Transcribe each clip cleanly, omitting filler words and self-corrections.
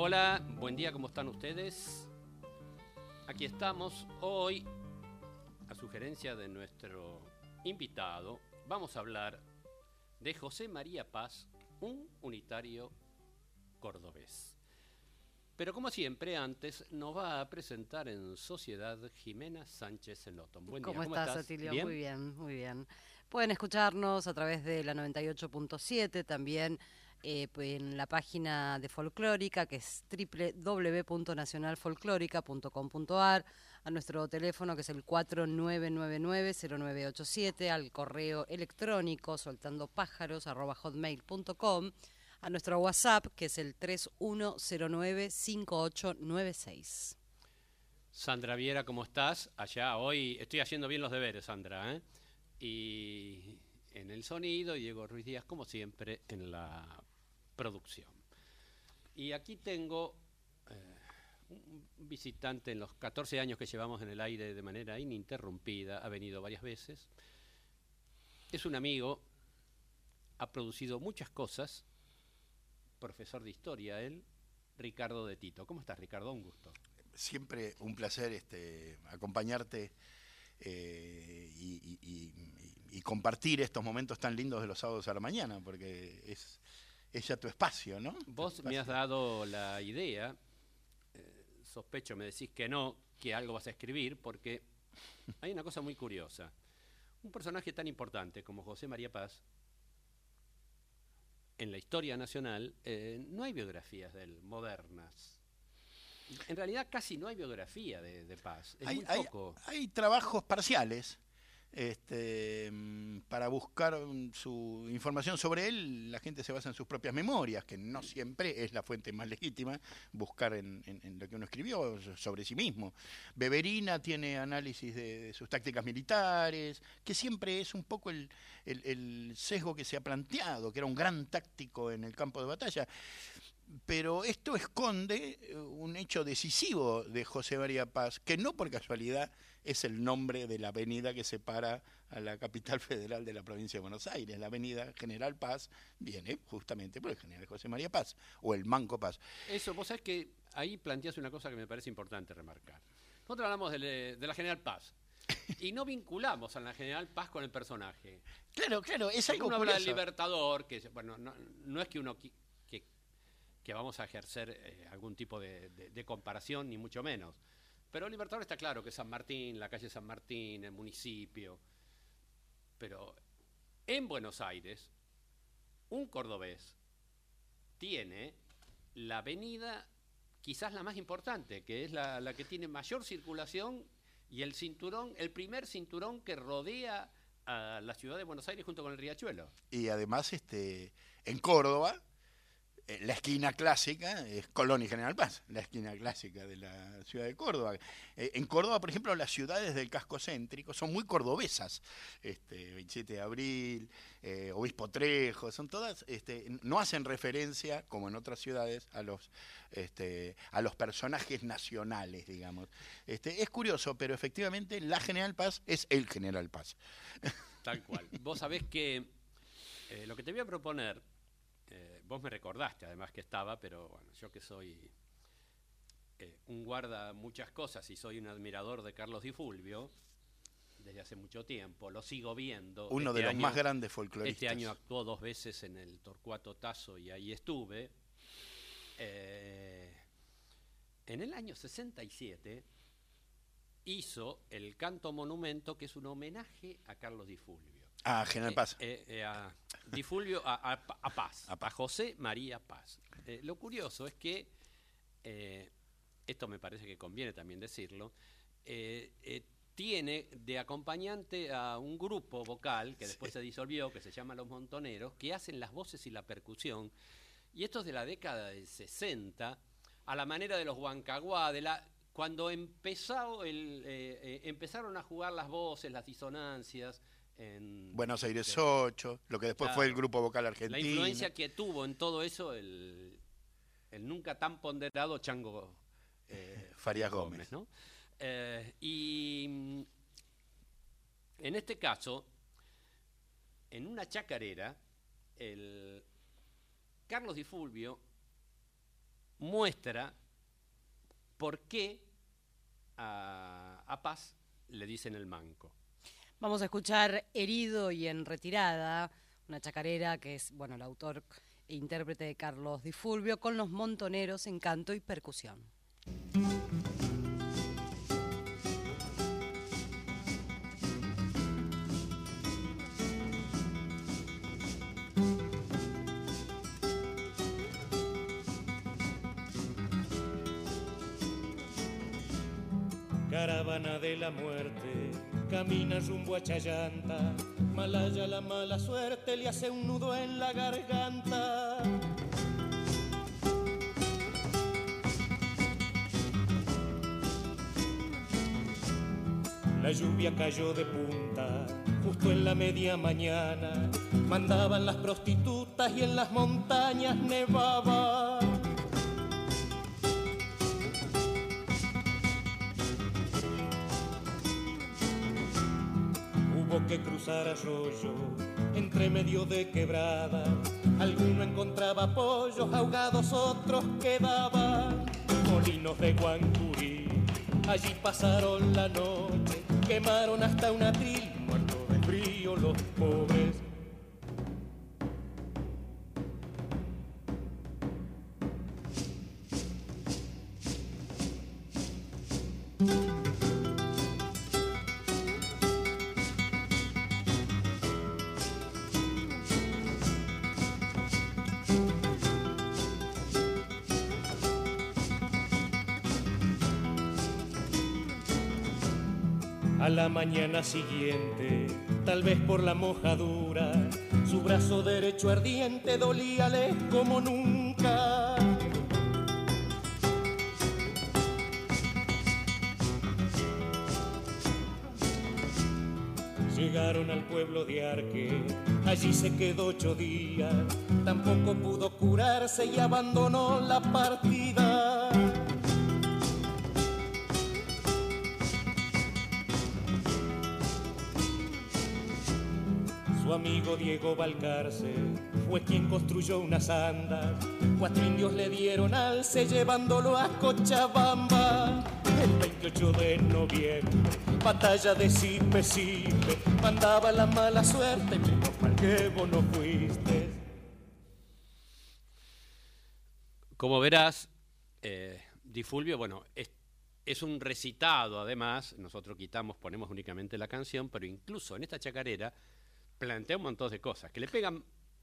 Hola, buen día, ¿cómo están ustedes? Aquí estamos hoy, a sugerencia de nuestro invitado, vamos a hablar de José María Paz, un unitario cordobés. Pero como siempre, antes nos va a presentar en sociedad Jimena Sánchez Enloton. Buen día, ¿Cómo ¿cómo estás, estás? Atilio? ¿Bien? Muy bien, muy bien. Pueden escucharnos a través de la 98.7, también en la página de Folclórica, que es www.nacionalfolclórica.com.ar, a nuestro teléfono, que es el 4999-0987, al correo electrónico soltandopájaros@hotmail.com, a nuestro WhatsApp, que es el 3109-5896. Sandra Viera, ¿cómo estás? Allá hoy estoy haciendo bien los deberes, Sandra, ¿eh? Y en el sonido, y Diego Ruiz Díaz, como siempre, en la producción. Y aquí tengo un visitante en los 14 años que llevamos en el aire de manera ininterrumpida, ha venido varias veces. Es un amigo, ha producido muchas cosas, profesor de historia él, Ricardo de Tito. ¿Cómo estás, Ricardo? Un gusto. Siempre un placer acompañarte y compartir estos momentos tan lindos de los sábados a la mañana, porque es ya tu espacio, ¿no? Vos me has dado la idea, sospecho, me decís que no, que algo vas a escribir, porque hay una cosa muy curiosa. Un personaje tan importante como José María Paz, en la historia nacional, no hay biografías de él modernas. En realidad casi no hay biografía de Paz, es muy poco. Hay trabajos parciales para buscar su información sobre él. La gente se basa en sus propias memorias, que no siempre es la fuente más legítima, buscar en lo que uno escribió sobre sí mismo. Beverina tiene análisis de sus tácticas militares, que siempre es un poco el sesgo que se ha planteado, que era un gran táctico en el campo de batalla. Pero esto esconde un hecho decisivo de José María Paz, que no por casualidad es el nombre de la avenida que separa a la capital federal de la provincia de Buenos Aires. La avenida General Paz viene justamente por el general José María Paz, o el Manco Paz. Eso, vos sabés que ahí planteás una cosa que me parece importante remarcar. Nosotros hablamos de la General Paz, y no vinculamos a la General Paz con el personaje. Claro, es algo uno curioso. Habla del Libertador, que bueno, no es que uno que vamos a ejercer algún tipo de comparación, ni mucho menos. Pero el Libertador está claro que San Martín, la calle San Martín, el municipio. Pero en Buenos Aires, un cordobés tiene la avenida quizás la más importante, que es la que tiene mayor circulación, y el cinturón, el primer cinturón que rodea a la ciudad de Buenos Aires junto con el riachuelo. Y además en Córdoba, la esquina clásica es Colón y General Paz, la esquina clásica de la ciudad de Córdoba. En Córdoba, por ejemplo, las ciudades del casco céntrico son muy cordobesas. 27 de abril, Obispo Trejo, son todas, no hacen referencia, como en otras ciudades, a los personajes nacionales, digamos. Es curioso, pero efectivamente la General Paz es el General Paz. Tal cual. Vos sabés que lo que te voy a proponer, vos me recordaste además que estaba, pero bueno, yo que soy un guarda muchas cosas y soy un admirador de Carlos Di Fulvio desde hace mucho tiempo, lo sigo viendo. Uno de los más grandes folcloristas. Este año actuó 2 veces en el Torcuato Tazo y ahí estuve. En el año 67 hizo el Canto Monumento, que es un homenaje a Carlos Di Fulvio. A General Paz. A Di Fulvio, a Paz, a José María Paz. Lo curioso es que, esto me parece que conviene también decirlo, tiene de acompañante a un grupo vocal que después se disolvió, que se llama Los Montoneros, que hacen las voces y la percusión. Y esto es de la década del 60, a la manera de los Huancaguá, cuando empezaron a jugar las voces, las disonancias. En Buenos Aires 8, lo que después fue el grupo vocal argentino. La influencia que tuvo en todo eso el nunca tan ponderado Chango Farías Gómez, ¿no? Y en este caso, en una chacarera, el Carlos Di Fulvio muestra por qué a Paz le dicen el manco. Vamos a escuchar Herido y en retirada, una chacarera que es, bueno, el autor e intérprete de Carlos Di Fulvio, con los Montoneros en canto y percusión. Caravana de la muerte, camina rumbo a Chayanta, Malaya la mala suerte le hace un nudo en la garganta. La lluvia cayó de punta, justo en la media mañana, mandaban las prostitutas y en las montañas nevaba. Hubo que cruzar arroyo, entre medio de quebrada, alguno encontraba apoyos, ahogados otros quedaban. Molinos de Guancurí, allí pasaron la noche, quemaron hasta un atril, muertos de frío los pobres. A la mañana siguiente, tal vez por la mojadura, su brazo derecho ardiente dolíale como nunca. Llegaron al pueblo de Arque, allí se quedó 8 días, tampoco pudo curarse y abandonó la partida. Su amigo Diego Balcarce fue quien construyó unas andas. 4 indios le dieron alce llevándolo a Cochabamba. El 28 de noviembre, batalla de Sipe, mandaba la mala suerte, menos mal que vos no fuiste. Como verás, Di Fulvio, bueno, es un recitado además, nosotros ponemos únicamente la canción, pero incluso en esta chacarera plantea un montón de cosas, que le pegan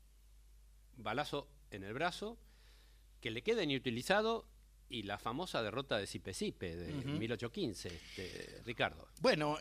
balazo en el brazo, que le queda inutilizado, y la famosa derrota de Sipe de 1815, Ricardo. Bueno,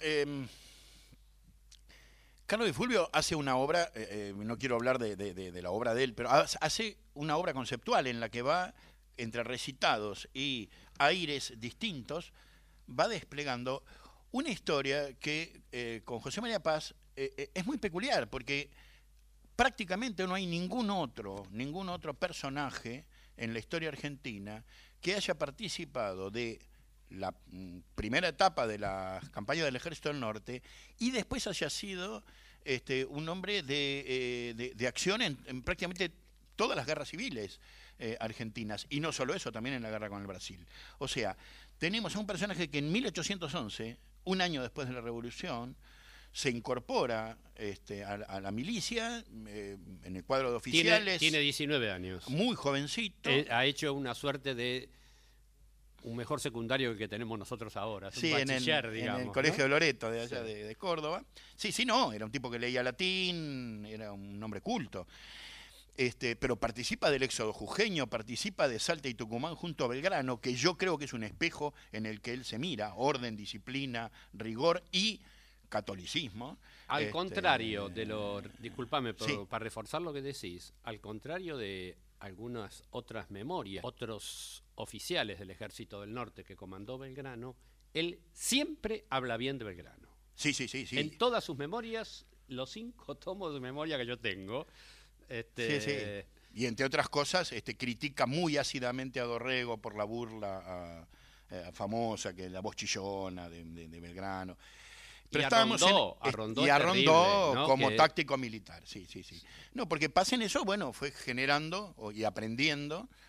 Carlos Di Fulvio hace una obra, no quiero hablar de la obra de él, pero hace una obra conceptual en la que va, entre recitados y aires distintos, va desplegando una historia que con José María Paz es muy peculiar, porque prácticamente no hay ningún otro personaje en la historia argentina que haya participado de la primera etapa de la campaña del Ejército del Norte y después haya sido un hombre de acción en prácticamente todas las guerras civiles argentinas, y no solo eso, también en la guerra con el Brasil. O sea, tenemos a un personaje que en 1811, un año después de la Revolución, se incorpora a la milicia en el cuadro de oficiales. Tiene 19 años. Muy jovencito. Ha hecho una suerte de un mejor secundario que el que tenemos nosotros ahora. Es sí, un bachiller, digamos, en el Colegio de Loreto, de allá de Córdoba. Sí, no, era un tipo que leía latín, era un hombre culto. Pero participa del éxodo jujeño, participa de Salta y Tucumán junto a Belgrano, que yo creo que es un espejo en el que él se mira: orden, disciplina, rigor y catolicismo. Al contrario de disculpame para reforzar lo que decís, al contrario de algunas otras memorias, otros oficiales del Ejército del Norte que comandó Belgrano, él siempre habla bien de Belgrano. Sí. En todas sus memorias, los 5 tomos de memoria que yo tengo. Sí. Y entre otras cosas, critica muy ácidamente a Dorrego por la burla famosa, que la voz chillona de Belgrano. Pero y a Rondó, ¿no? Como táctico militar, sí. No, porque Paz en eso, bueno, fue generando y aprendiendo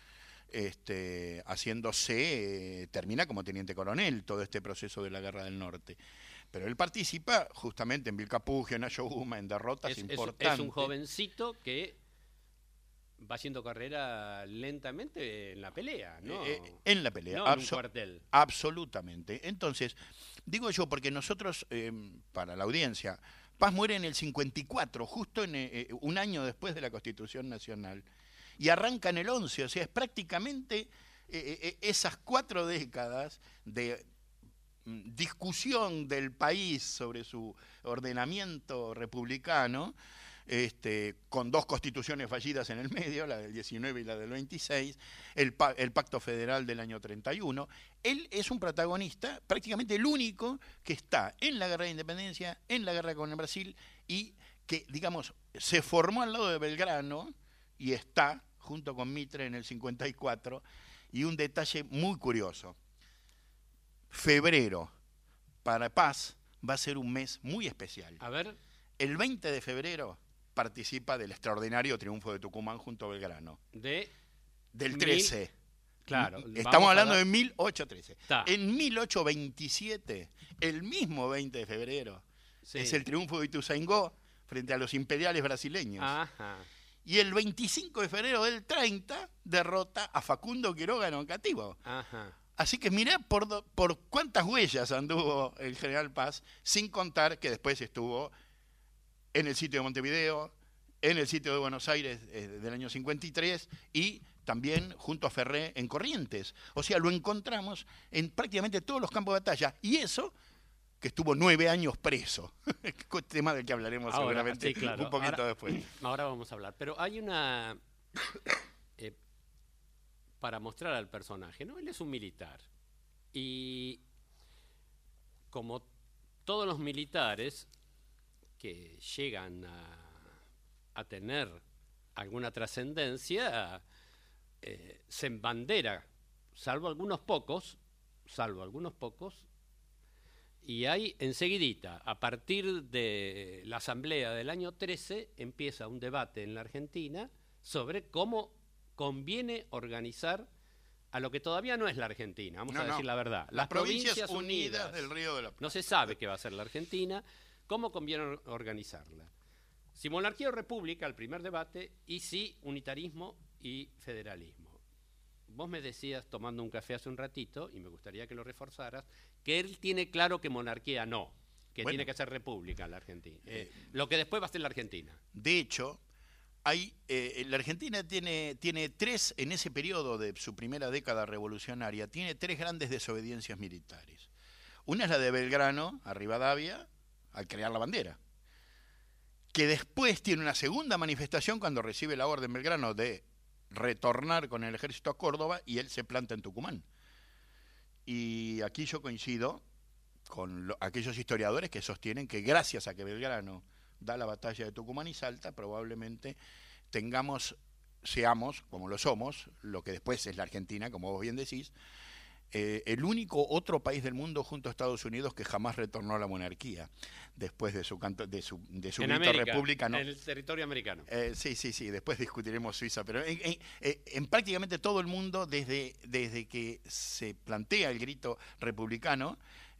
haciéndose, termina como teniente coronel todo este proceso de la Guerra del Norte. Pero él participa justamente en Vilcapugio, en Ayohuma, en derrotas importantes. Es un jovencito que va haciendo carrera lentamente en la pelea, ¿no? En la pelea, no en un cuartel. Absolutamente. Entonces, digo yo, porque nosotros, para la audiencia, Paz muere en el 54, justo un año después de la Constitución Nacional, y arranca en el 11, o sea, es prácticamente esas 4 décadas de discusión del país sobre su ordenamiento republicano, con 2 constituciones fallidas en el medio, la del 19 y la del 26, el Pacto Federal del año 31. Él es un protagonista, prácticamente el único que está en la Guerra de Independencia, en la guerra con el Brasil, y que, digamos, se formó al lado de Belgrano y está junto con Mitre en el 54. Y un detalle muy curioso: febrero para Paz va a ser un mes muy especial. A ver. El 20 de febrero participa del extraordinario triunfo de Tucumán junto a Belgrano. Del 13. Claro. Estamos hablando de 1813. Está. En 1827, el mismo 20 de febrero, Sí. es el triunfo de Ituzaingó frente a los imperiales brasileños. Ajá. Y el 25 de febrero del 30 derrota a Facundo Quiroga en Oncativo. Ajá. Así que mirá por cuántas huellas anduvo el general Paz, sin contar que después estuvo en el sitio de Montevideo, en el sitio de Buenos Aires del año 53 y también junto a Ferré en Corrientes. O sea, lo encontramos en prácticamente todos los campos de batalla. Y eso, que estuvo 9 años preso, tema del que hablaremos Ahora, seguramente sí, claro. un poquito después. Ahora vamos a hablar. Pero hay una... para mostrar al personaje, ¿no? Él es un militar. Y como todos los militares que llegan a tener alguna trascendencia, se embandera, salvo algunos pocos, y hay enseguidita, a partir de la asamblea del año 13, empieza un debate en la Argentina sobre cómo conviene organizar a lo que todavía no es la Argentina, vamos a decir la verdad. Las provincias unidas del Río de la Plata. No se sabe qué va a ser la Argentina, cómo conviene organizarla. Si monarquía o república, el primer debate, y si unitarismo y federalismo. Vos me decías, tomando un café hace un ratito, y me gustaría que lo reforzaras, que él tiene claro que monarquía no, que tiene que ser república la Argentina. Lo que después va a ser la Argentina. De hecho, la Argentina tiene 3, en ese periodo de su primera década revolucionaria, tiene 3 grandes desobediencias militares. Una es la de Belgrano a Rivadavia, al crear la bandera, que después tiene una segunda manifestación cuando recibe la orden Belgrano de retornar con el ejército a Córdoba y él se planta en Tucumán. Y aquí yo coincido con aquellos historiadores que sostienen que gracias a que Belgrano da la batalla de Tucumán y Salta, probablemente seamos, como lo somos, lo que después es la Argentina, como vos bien decís, el único otro país del mundo junto a Estados Unidos que jamás retornó a la monarquía después de su grito republicano. En el territorio americano. Sí, después discutiremos Suiza, pero en prácticamente todo el mundo, desde que se plantea el grito republicano,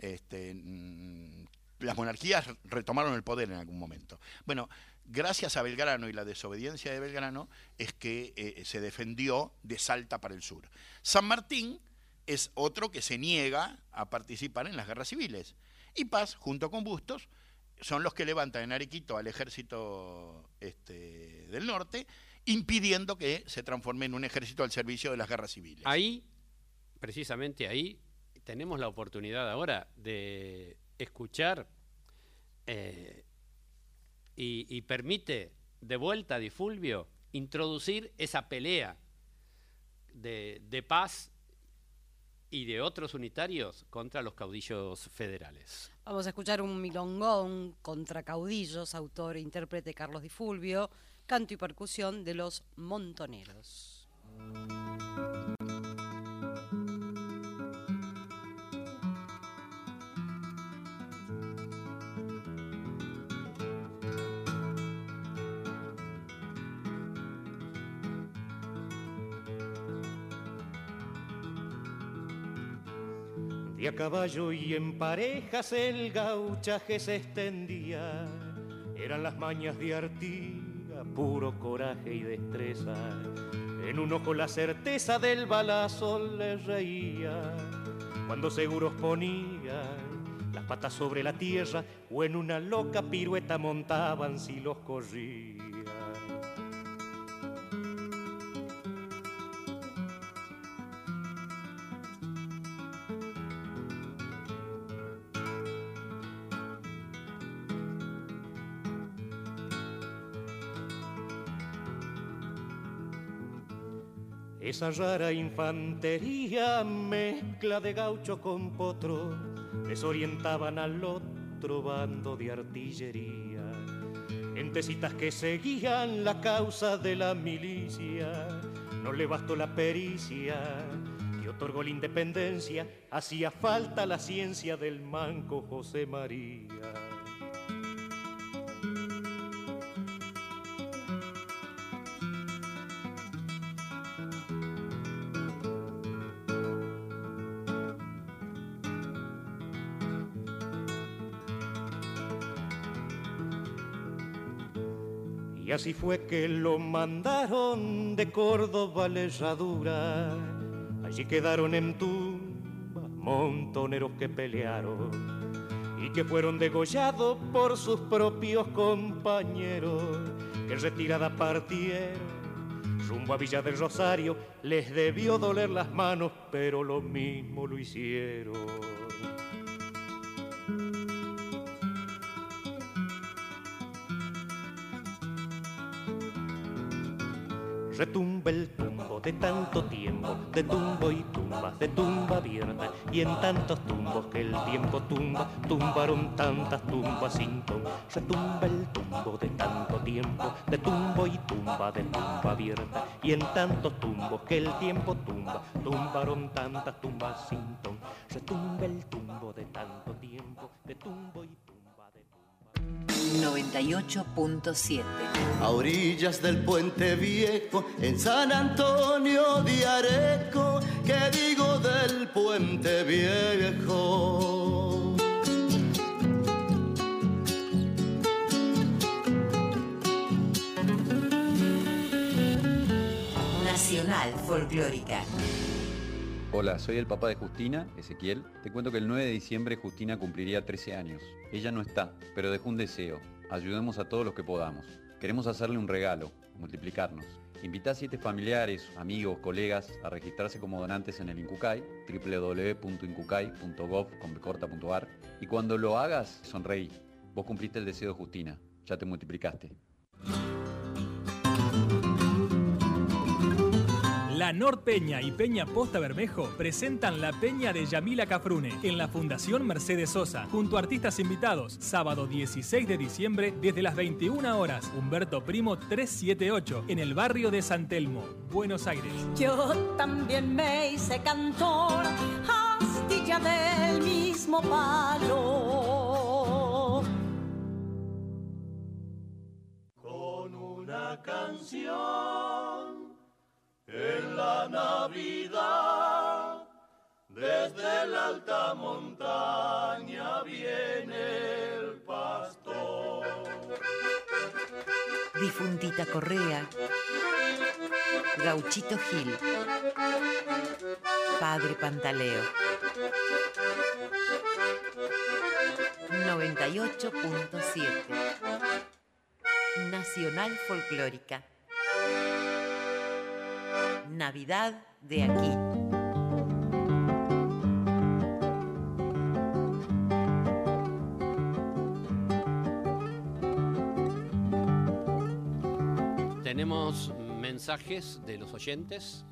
las monarquías retomaron el poder en algún momento. Bueno, gracias a Belgrano y la desobediencia de Belgrano es que se defendió de Salta para el sur. San Martín es otro que se niega a participar en las guerras civiles. Y Paz, junto con Bustos, son los que levantan en Arequito al ejército del norte, impidiendo que se transforme en un ejército al servicio de las guerras civiles. Ahí, precisamente ahí, tenemos la oportunidad ahora de escuchar y permite de vuelta a Di Fulvio introducir esa pelea de Paz y de otros unitarios contra los caudillos federales. Vamos a escuchar un milongón contra caudillos, autor e intérprete Carlos Di Fulvio, canto y percusión de los Montoneros. De a caballo y en parejas el gauchaje se extendía. Eran las mañas de Artigas, puro coraje y destreza. En un ojo la certeza del balazo le reía. Cuando seguros ponía las patas sobre la tierra o en una loca pirueta montaban si los corrían. Esa rara infantería, mezcla de gaucho con potro, desorientaban al otro bando de artillería. Gentecitas que seguían la causa de la milicia, no le bastó la pericia que otorgó la independencia, hacía falta la ciencia del manco José María. Y así fue que lo mandaron de Córdoba a la Herradura. Allí quedaron en tumba montoneros que pelearon y que fueron degollados por sus propios compañeros, que en retirada partieron rumbo a Villa del Rosario. Les debió doler las manos, pero lo mismo lo hicieron. Retumba el tumbo de tanto tiempo, de tumbo y tumbas, de tumba abierta, y en tantos tumbos que el tiempo tumba, tumbaron tantas tumbas sin ton. Retumba el tumbo de tanto tiempo, de tumbo y tumba, de tumba abierta, y en tantos tumbos que el tiempo tumba, tumbaron tantas tumbas sin ton. Retumba el tumbo de tanto tiempo, de tumbo y tumba, de tumba. 98.7. A orillas del Puente Viejo, en San Antonio de Areco, ¿qué digo del Puente Viejo? Nacional Folclórica. Hola, soy el papá de Justina, Ezequiel. Te cuento que el 9 de diciembre Justina cumpliría 13 años. Ella no está, pero dejó un deseo. Ayudemos a todos los que podamos. Queremos hacerle un regalo, multiplicarnos. Invita a 7 familiares, amigos, colegas a registrarse como donantes en el Incucay, www.incucay.gov.ar, y cuando lo hagas, sonreí. Vos cumpliste el deseo de Justina, ya te multiplicaste. La Norpeña y Peña Posta Bermejo presentan la Peña de Yamila Cafrune en la Fundación Mercedes Sosa, junto a artistas invitados, sábado 16 de diciembre desde las 21 horas, Humberto Primo 378, en el barrio de San Telmo, Buenos Aires. Yo también me hice cantor, astilla del mismo palo. Con una canción en la Navidad, desde la alta montaña viene el pastor. Difuntita Correa, Gauchito Gil, Padre Pantaleo. 98.7. Nacional Folclórica. Navidad de aquí. Tenemos mensajes de los oyentes.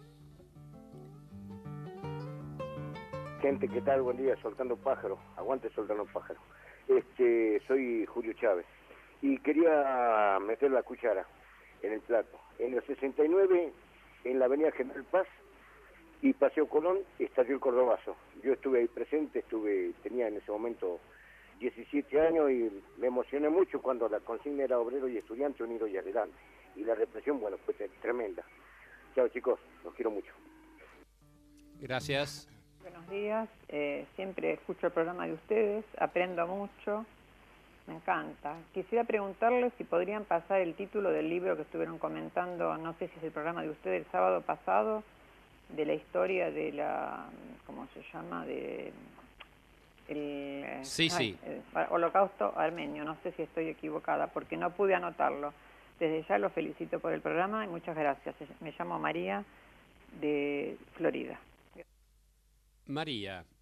Gente, ¿qué tal? Buen día, Soltando Pájaro. Aguante Soltando Pájaro. Soy Julio Chávez y quería meter la cuchara en el plato. En el 69, en la avenida General Paz y Paseo Colón, estalló el Cordobazo. Yo estuve ahí presente, tenía en ese momento 17 años y me emocioné mucho cuando la consigna era obrero y estudiante unido y adelante. Y la represión, bueno, fue tremenda. Chao chicos, los quiero mucho. Gracias. Buenos días. Siempre escucho el programa de ustedes, aprendo mucho, me encanta. Quisiera preguntarles si podrían pasar el título del libro que estuvieron comentando, no sé si es el programa de ustedes el sábado pasado, de la historia de la, ¿cómo se llama? De el Holocausto armenio. No sé si estoy equivocada porque no pude anotarlo. Desde ya lo felicito por el programa y muchas gracias. Me llamo María de Florida. María,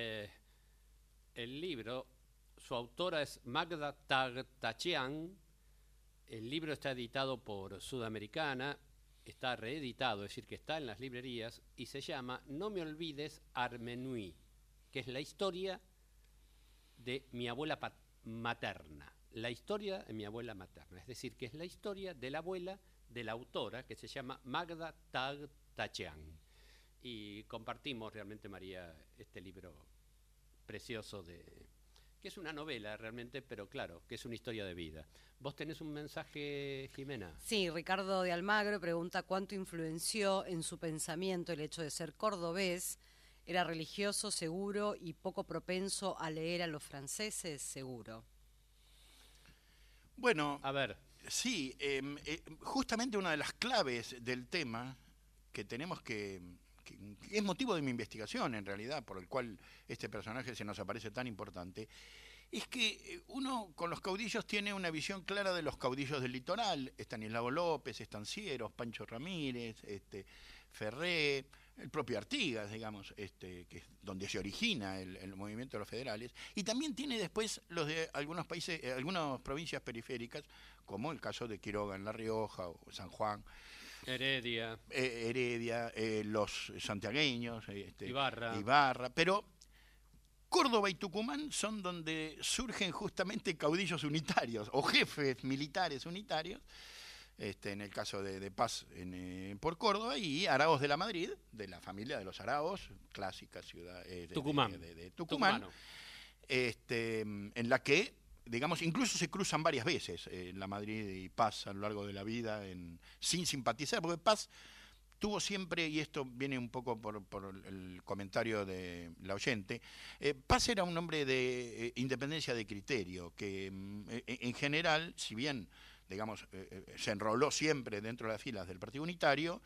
el libro, su autora es Magda Tagtachian. El libro está editado por Sudamericana, está reeditado, es decir, que está en las librerías, y se llama No me olvides Armenui, que es la historia de mi abuela materna. La historia de mi abuela materna, es decir, que es la historia de la abuela de la autora, que se llama Magda Tagtachian. Y compartimos realmente, María, este libro precioso que es una novela realmente, pero claro, que es una historia de vida. ¿Vos tenés un mensaje, Jimena? Sí, Ricardo de Almagro pregunta cuánto influenció en su pensamiento el hecho de ser cordobés. ¿Era religioso, seguro y poco propenso a leer a los franceses, seguro? Bueno, a ver. Sí, justamente una de las claves del tema que tenemos que es motivo de mi investigación en realidad, por el cual este personaje se nos aparece tan importante, es que uno con los caudillos tiene una visión clara de los caudillos del litoral. Estanislao López, Estancieros, Pancho Ramírez, Ferré, el propio Artigas, digamos, que es donde se origina el movimiento de los federales, y también tiene después los de algunos países, algunas provincias periféricas, como el caso de Quiroga en La Rioja o San Juan, Heredia, los santiagueños, Ibarra, pero Córdoba y Tucumán son donde surgen justamente caudillos unitarios o jefes militares unitarios, en el caso de Paz por Córdoba, y Araos de la Madrid, de la familia de los Araos, clásica ciudad de Tucumán, en la que, digamos, incluso se cruzan varias veces la Madrid y Paz a lo largo de la vida sin simpatizar, porque Paz tuvo siempre, y esto viene un poco por el comentario de la oyente, Paz era un hombre de independencia de criterio, que en general, si bien digamos, se enroló siempre dentro de las filas del Partido Unitario,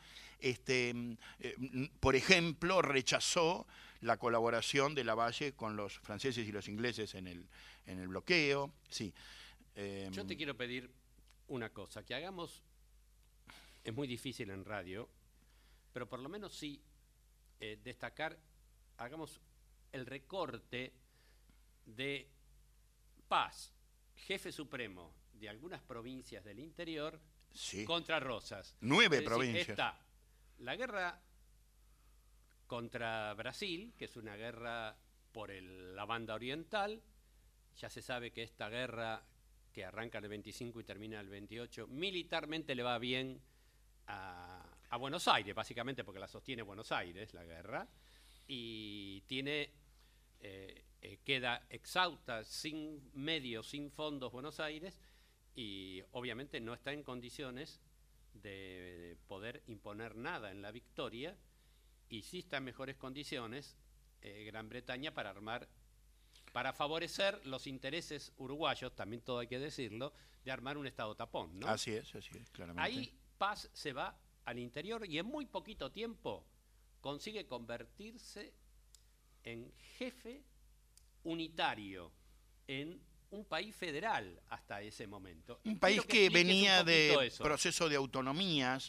por ejemplo, rechazó la colaboración de Lavalle con los franceses y los ingleses en el bloqueo. Sí. Yo te quiero pedir una cosa, que hagamos, es muy difícil en radio, pero por lo menos sí destacar, hagamos el recorte de Paz, jefe supremo de algunas provincias del interior, sí, contra Rosas. 9 provincias. Está la guerra contra Brasil, que es una guerra por la banda oriental. Ya se sabe que esta guerra, que arranca el 25 y termina el 28, militarmente le va bien a Buenos Aires, básicamente porque la sostiene Buenos Aires, la guerra, y tiene... queda exhausta, sin medios, sin fondos Buenos Aires, y obviamente no está en condiciones de poder imponer nada en la victoria, y sí está en mejores condiciones Gran Bretaña para favorecer los intereses uruguayos, también todo hay que decirlo, de armar un estado tapón, ¿no? Así es, claramente. Ahí Paz se va al interior y en muy poquito tiempo consigue convertirse en jefe unitario en un país federal hasta ese momento. Un país que venía de proceso de autonomías.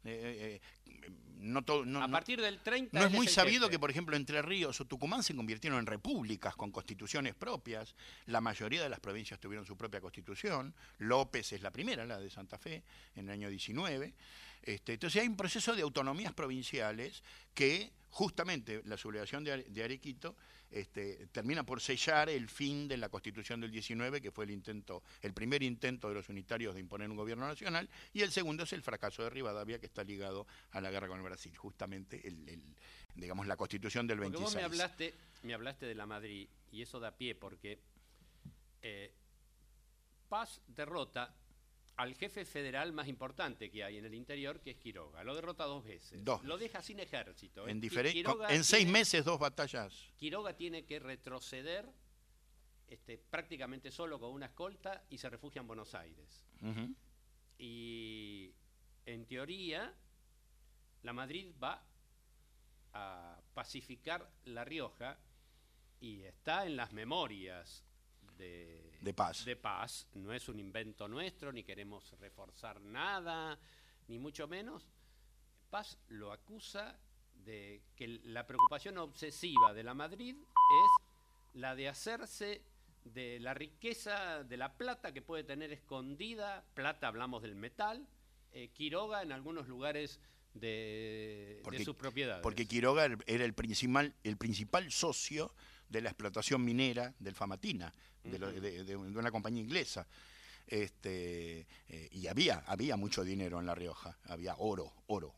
A partir del 30 no es muy sabido que, por ejemplo, Entre Ríos o Tucumán se convirtieron en repúblicas con constituciones propias. La mayoría de las provincias tuvieron su propia constitución. López es la primera, la de Santa Fe, en el año 19. Entonces hay un proceso de autonomías provinciales que justamente la sublevación de Arequito termina por sellar el fin de la Constitución del 19, que fue el primer intento de los unitarios de imponer un gobierno nacional, y el segundo es el fracaso de Rivadavia, que está ligado a la guerra con el Brasil, justamente digamos la Constitución del 26. Porque vos me hablaste de la Madrid, y eso da pie porque Paz derrota al jefe federal más importante que hay en el interior, que es Quiroga. Lo derrota 2 veces. Lo deja sin ejército. En 6 meses, 2 batallas. Quiroga tiene que retroceder prácticamente solo con una escolta y se refugia en Buenos Aires. Uh-huh. Y en teoría, la Madrid va a pacificar La Rioja y está en las memorias de Paz. No es un invento nuestro, ni queremos reforzar nada, ni mucho menos. Paz lo acusa de que la preocupación obsesiva de la Madrid es la de hacerse de la riqueza de la plata que puede tener escondida, plata hablamos del metal, Quiroga en algunos lugares de sus propiedades. Porque Quiroga era el principal socio de la explotación minera del Famatina, de una compañía inglesa. Y había mucho dinero en La Rioja, había oro,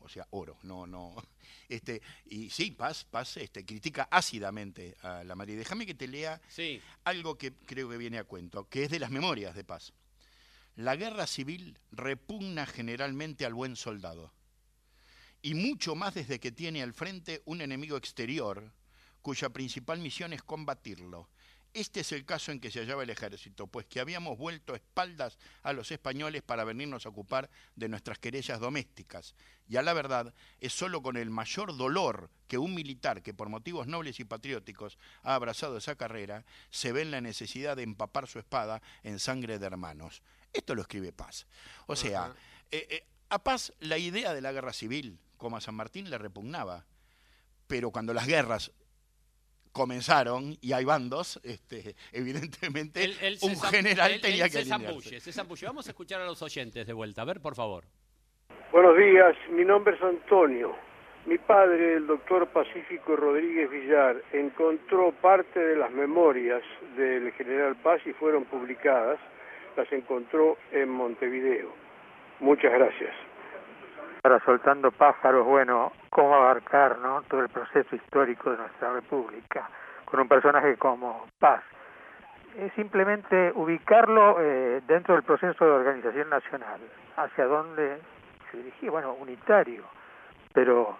y sí, Paz critica ácidamente a la Madrid. Déjame que te lea algo que creo que viene a cuento, que es de las memorias de Paz. La guerra civil repugna generalmente al buen soldado, y mucho más desde que tiene al frente un enemigo exterior, cuya principal misión es combatirlo. Este es el caso en que se hallaba el ejército, pues que habíamos vuelto espaldas a los españoles para venirnos a ocupar de nuestras querellas domésticas. Y a la verdad, es solo con el mayor dolor que un militar que por motivos nobles y patrióticos ha abrazado esa carrera, se ve en la necesidad de empapar su espada en sangre de hermanos. Esto lo escribe Paz. O sea, a Paz la idea de la guerra civil, como a San Martín, le repugnaba. Pero cuando las guerras comenzaron y hay bandos, evidentemente un general tenía que alinearse. Se zambulle. Vamos a escuchar a los oyentes de vuelta. A ver, por favor. Buenos días, mi nombre es Antonio. Mi padre, el doctor Pacífico Rodríguez Villar, encontró parte de las memorias del general Paz y fueron publicadas. Las encontró en Montevideo. Muchas gracias. Ahora, soltando pájaros, bueno, cómo abarcar, ¿no?, todo el proceso histórico de nuestra república con un personaje como Paz. Es simplemente ubicarlo dentro del proceso de organización nacional, hacia donde se dirigía, bueno, unitario, pero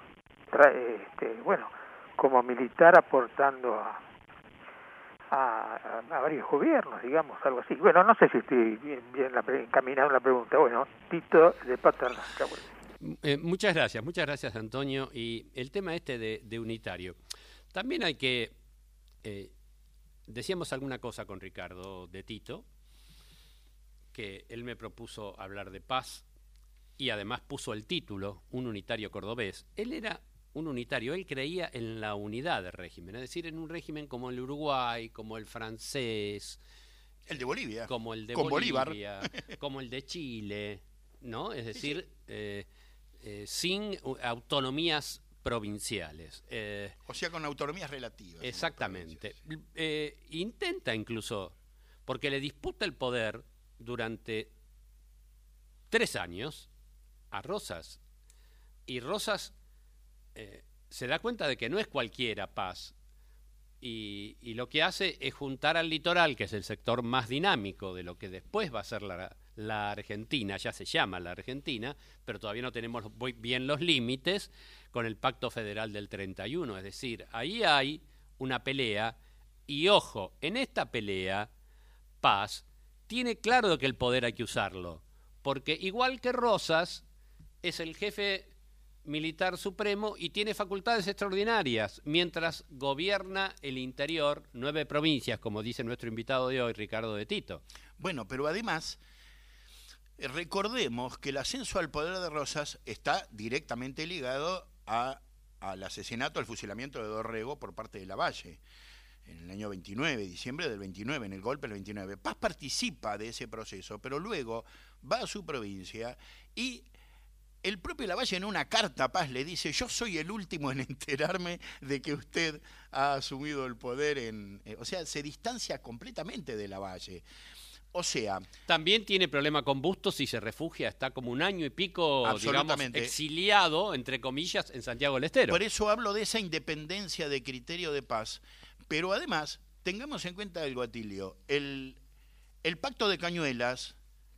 como militar aportando a varios gobiernos, digamos, algo así. Bueno, no sé si estoy bien encaminado en la pregunta. Bueno, Tito de Paternoster. Muchas gracias Antonio. Y el tema de unitario, también hay que, decíamos alguna cosa con Ricardo de Tito, que él me propuso hablar de Paz y además puso el título, un unitario cordobés. Él era un unitario, él creía en la unidad del régimen, es decir, en un régimen como el Uruguay, como el francés, el de Bolivia, como el de con Bolivia, Bolívar, como el de Chile, ¿no? Es decir, sin autonomías provinciales. O sea, con autonomías relativas. Exactamente. Intenta incluso, porque le disputa el poder durante 3 años a Rosas. Y Rosas se da cuenta de que no es cualquiera Paz. Y lo que hace es juntar al litoral, que es el sector más dinámico de lo que después va a ser la Argentina, ya se llama la Argentina, pero todavía no tenemos bien los límites, con el Pacto Federal del 31. Es decir, ahí hay una pelea, y ojo, en esta pelea, Paz tiene claro de que el poder hay que usarlo, porque igual que Rosas, es el jefe militar supremo y tiene facultades extraordinarias, mientras gobierna el interior, 9 provincias, como dice nuestro invitado de hoy, Ricardo de Tito. Bueno, pero además, recordemos que el ascenso al poder de Rosas está directamente ligado al asesinato, al fusilamiento de Dorrego por parte de Lavalle, en el año 29, diciembre del 29, en el golpe del 29. Paz participa de ese proceso, pero luego va a su provincia y el propio Lavalle en una carta a Paz le dice: yo soy el último en enterarme de que usted ha asumido el poder o sea, se distancia completamente de Lavalle. O sea, también tiene problema con Bustos y se refugia, está como 1 año y pico, digamos, exiliado, entre comillas, en Santiago del Estero. Por eso hablo de esa independencia de criterio de Paz. Pero además, tengamos en cuenta algo, Atilio, el Pacto de Cañuelas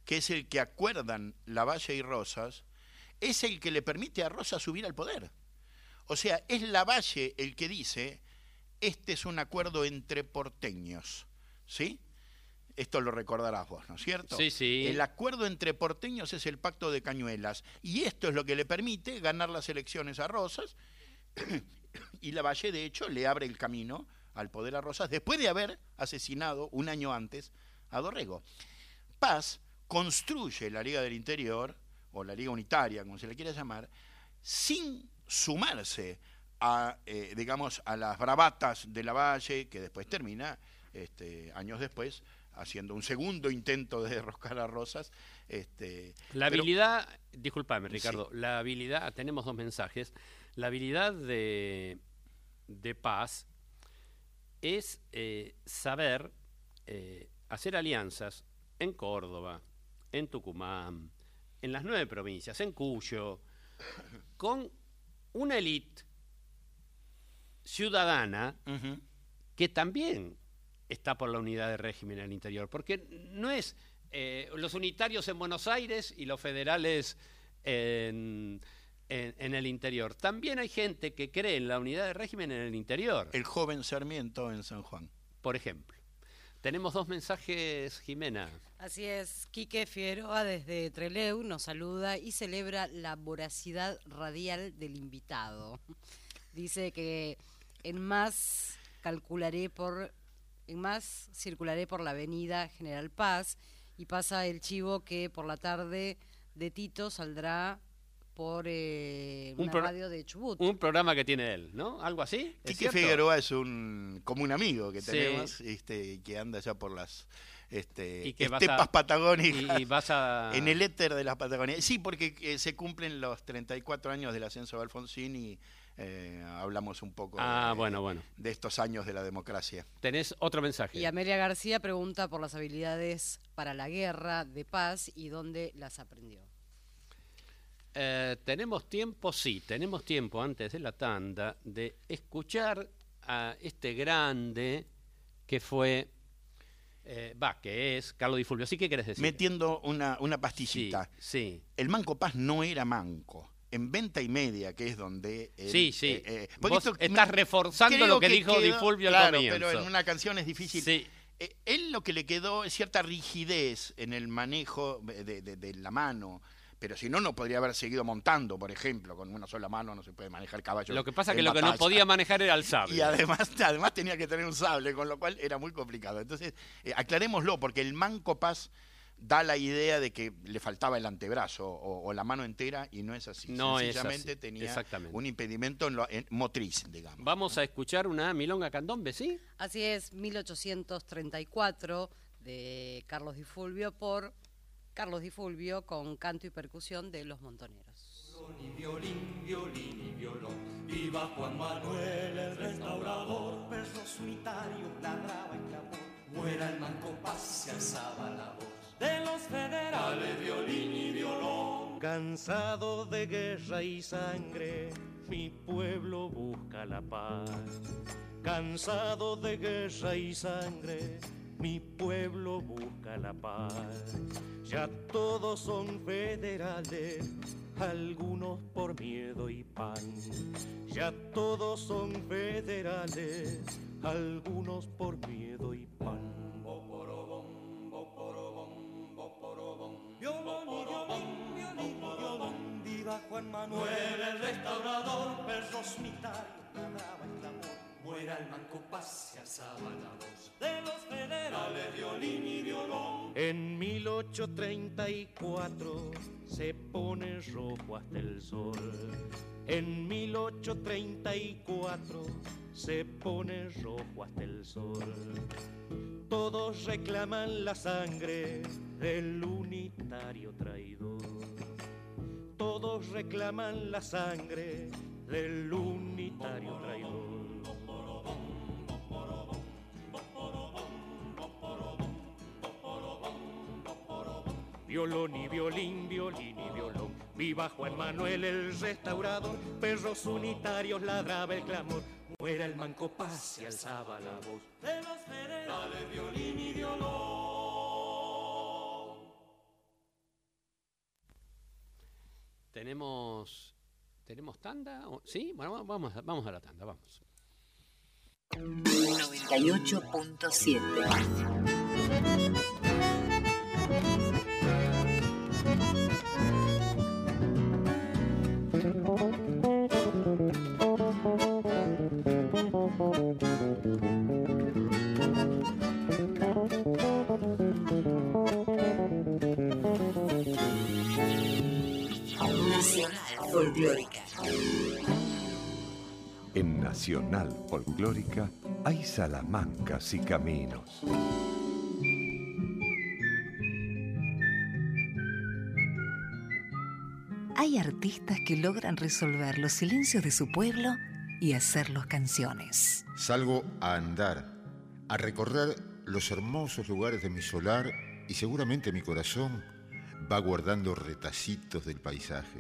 que es el que acuerdan Lavalle y Rosas, es el que le permite a Rosas subir al poder. O sea, es Lavalle el que dice, este es un acuerdo entre porteños, ¿sí? Esto lo recordarás vos, ¿no es cierto? Sí, sí. El acuerdo entre porteños es el pacto de Cañuelas, y esto es lo que le permite ganar las elecciones a Rosas, y Lavalle, de hecho, le abre el camino al poder a Rosas, después de haber asesinado un año antes a Dorrego. Paz construye la Liga del Interior, o la Liga Unitaria, como se le quiera llamar, sin sumarse a, digamos, a las bravatas de Lavalle, que después termina, años después, haciendo un segundo intento de derrocar a Rosas. La habilidad, discúlpame Ricardo, sí. La habilidad, tenemos dos mensajes, la habilidad de Paz es saber hacer alianzas en Córdoba, en Tucumán, en las 9 provincias, en Cuyo, con una élite ciudadana que también está por la unidad de régimen en el interior, porque no es los unitarios en Buenos Aires y los federales en el interior. También hay gente que cree en la unidad de régimen en el interior. El joven Sarmiento en San Juan. Por ejemplo. Tenemos 2 mensajes, Jimena. Así es, Quique Figueroa desde Trelew nos saluda y celebra la voracidad radial del invitado. Dice que en más circularé por la avenida General Paz, y pasa el chivo que por la tarde de Tito saldrá por una radio de Chubut. Un programa que tiene él, ¿no? ¿Algo así? Quique Figueroa es como un amigo que tenemos, sí. Que anda ya por las estepas patagónicas, y en el éter de las Patagonias. Sí, porque se cumplen los 34 años del ascenso de Alfonsín y hablamos un poco de estos años de la democracia. Tenés otro mensaje. Y Amelia García pregunta por las habilidades para la guerra de Paz y dónde las aprendió. Tenemos tiempo, sí, tenemos tiempo antes de la tanda de escuchar a este grande que fue, que es Carlos Di Fulvio. ¿Sí qué querés decir? Metiendo una pastillita. Sí. El Manco Paz no era manco. En Venta y Media, que es donde... Sí. Vos estás reforzando lo que dijo Di Fulvio al comienzo. Pero en una canción es difícil. Sí. Él lo que le quedó es cierta rigidez en el manejo de la mano. Pero si no, no podría haber seguido montando, por ejemplo. Con una sola mano no se puede manejar caballo. Lo que pasa es que lo que no podía manejar era el sable. Y además tenía que tener un sable, con lo cual era muy complicado. Entonces, aclarémoslo, porque el Manco Paz da la idea de que le faltaba el antebrazo o la mano entera, y no es así. No sencillamente es así. Tenía un impedimento motriz, digamos. Vamos a escuchar una milonga candombe, ¿sí? Así es, 1834, de Carlos Di Fulvio, por Carlos Di Fulvio, con canto y percusión de Los Montoneros. Violín, violín y violón, viva Juan Manuel el restaurador, versos unitarios, ladraba y clamor, muera el Manco Paz, se alzaba la voz de los federales, violín y violón. Cansado de guerra y sangre, mi pueblo busca la paz. Cansado de guerra y sangre, mi pueblo busca la paz. Ya todos son federales, algunos por miedo y pan. Ya todos son federales, algunos por miedo y pan. Violón y violín, violín y violón, viva Juan Manuel el restaurador, versos unitarios, ladraba el clamor, muera el Manco Paz, se alzaba la voz de los federales, violín y violón. En 1834 se pone rojo hasta el sol. En 1834 se pone rojo hasta el sol. Todos reclaman la sangre del unitario traidor. Todos reclaman la sangre del unitario traidor. Violón y violín, violín y violón, viva Juan Manuel el restaurador, perros unitarios ladraba el clamor, muera el Manco Paz, se alzaba la voz de los federales, violín y violón. ¿Tenemos tanda? ¿Sí? Bueno, vamos a la tanda, vamos. 98.7. Nacional Folclórica. En Nacional Folclórica hay salamancas y caminos. Hay artistas que logran resolver los silencios de su pueblo y hacerlos canciones. Salgo a andar, a recorrer los hermosos lugares de mi solar y seguramente mi corazón va guardando retacitos del paisaje.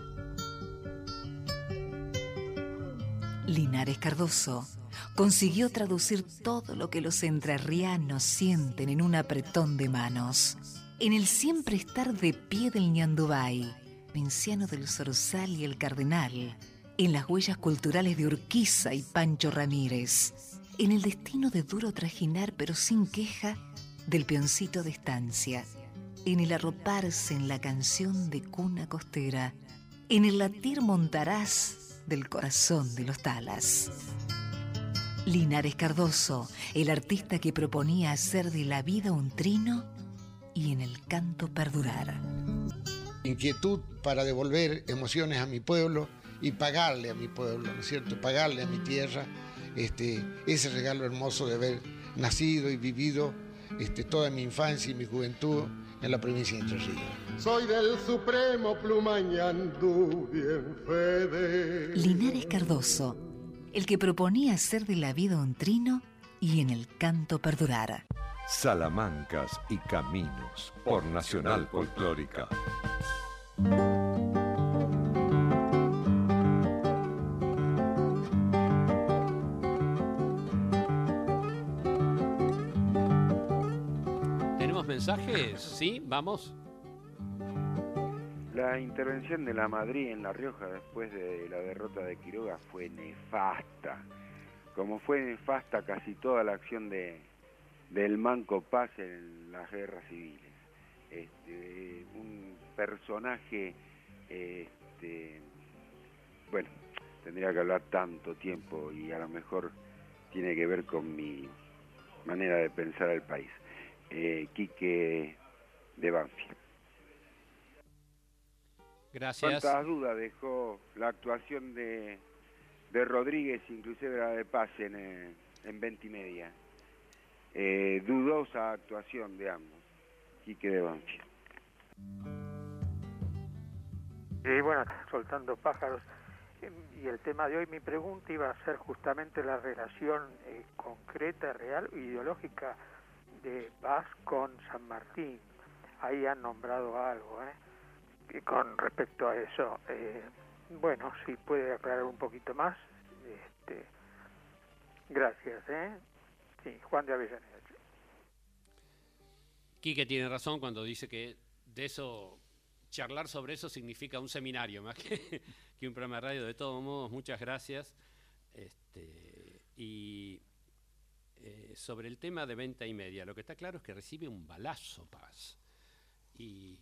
Linares Cardoso consiguió traducir todo lo que los entrerrianos sienten en un apretón de manos. En el siempre estar de pie del Ñandubay, Vinciano del Zorzal y el Cardenal, en las huellas culturales de Urquiza y Pancho Ramírez, en el destino de duro trajinar pero sin queja del peoncito de estancia, en el arroparse en la canción de cuna costera, en el latir montaraz del corazón de los talas. Linares Cardoso, el artista que proponía hacer de la vida un trino y en el canto perdurar. Inquietud para devolver emociones a mi pueblo y pagarle a mi pueblo, ¿no es cierto? Pagarle a mi tierra ese regalo hermoso de haber nacido y vivido toda mi infancia y mi juventud en la provincia de Entre Ríos. Soy del supremo Plumañandú, bien fede. Linares Cardoso, el que proponía hacer de la vida un trino y en el canto perdurar. Salamancas y caminos por Nacional Folclórica. ¿Tenemos mensajes? Sí, vamos. La intervención de la Madrid en La Rioja después de la derrota de Quiroga fue nefasta, como fue nefasta casi toda la acción del Manco Paz en las guerras civiles. Un personaje, bueno, tendría que hablar tanto tiempo y a lo mejor tiene que ver con mi manera de pensar al país. Quique de Banfield. Gracias. ¿Cuántas dudas dejó la actuación de Rodríguez, inclusive la de Paz en 20 y media? Dudosa actuación de ambos. Quique de Banfield. Y bueno, soltando pájaros. Y el tema de hoy, mi pregunta iba a ser justamente la relación concreta, real, ideológica de Paz con San Martín. Ahí han nombrado algo, y con respecto a eso. Bueno, si puede aclarar un poquito más. Gracias, Sí, Juan de Avellaneda. Quique tiene razón cuando dice que de eso, charlar sobre eso significa un seminario más que un programa de radio. De todos modos, muchas gracias. Sobre el tema de 20 y media, lo que está claro es que recibe un balazo Paz. Y